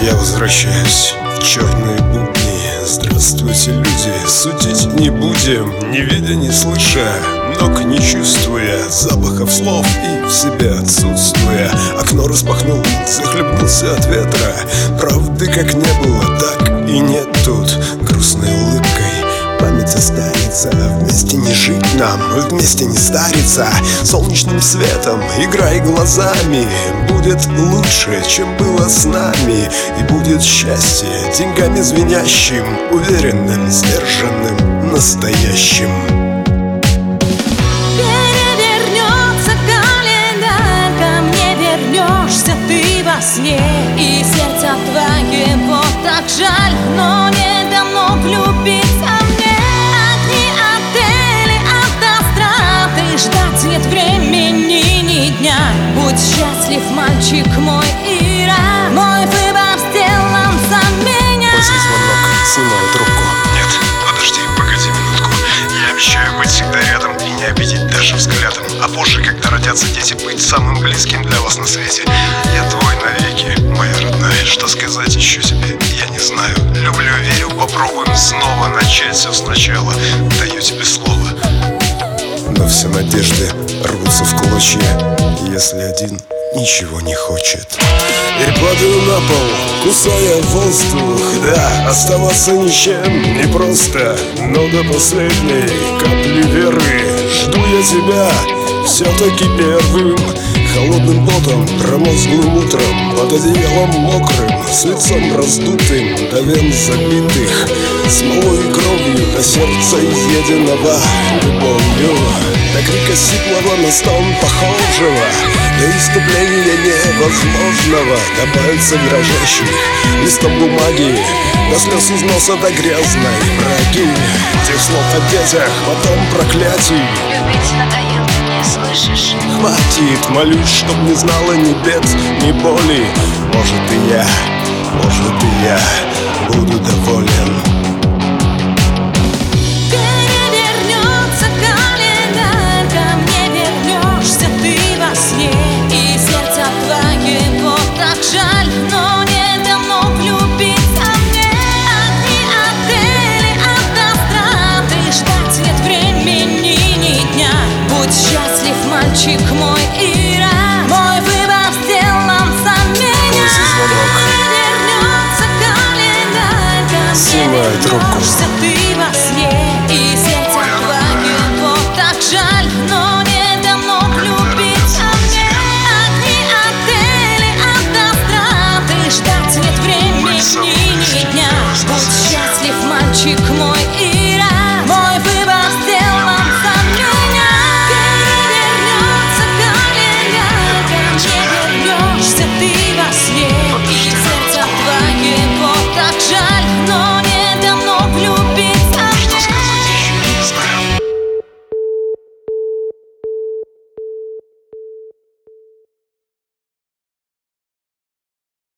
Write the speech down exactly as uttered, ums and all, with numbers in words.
Я возвращаюсь в черные будни. Здравствуйте, люди, судить не будем, не видя, не слыша, ног не чувствуя, запахов слов и в себе отсутствуя. Окно распахнул, захлебнулся от ветра. Правды как не было, так и нет тут. Грустной улыбкой память останется. Вместе не жить нам, вместе не стариться. Солнечным светом играй глазами. Будет лучше, чем было с нами. И будет счастье деньгами звенящим, уверенным, сдержанным, настоящим. Перевернется календарь, ко мне вернешься ты во сне. И сердце твоего так жаль, но не дано влюбиться мне. Огни, отели, автострады, ждать нет времени ни дня. Будь счастлив, мальчик мой, и рад. Мой выбор сделан за меня. После звонок снимаю трубку. Нет, подожди, погоди минутку. Я обещаю быть всегда рядом и не обидеть даже взглядом. А позже, когда родятся дети, быть самым близким для вас на свете. Я твой навеки, моя родная. Что сказать еще тебе, я не знаю. Люблю, верю, попробуем снова начать все сначала. Даю тебе слово. Но все надежды рвутся в клочья, если один ничего не хочет. И падаю на пол, кусая воздух. Да, оставаться ничем не просто, но до последней капли веры жду я тебя все-таки первым. Холодным потом, промозглым утром, под одеялом мокрым, с лицом раздутым до вен забитых, смолой и кровью до сердца изъеденного любовью, до крика сиплого на стон похожего, до иступления невозможного, до пальцев дрожащих листом бумаги, до слез из носа до грязной браги, тех слов о детях, потом проклятий. Любить надоело, не слышишь? Хватит, молюсь, чтоб не знала ни бед, ни боли. Может и я, может и я буду доволен. Перевернется календарь, ко мне вернешься ты во сне. И сердце твоего так жаль, но не дано влюбиться мне. Огни, отели, автострады, ждать нет времени ни дня. Будь счастлив, мальчик мой, и рад. Мой выбор сделан за меня. После звонок Перевернется календарь, ко мне снимаю трубку. вернешься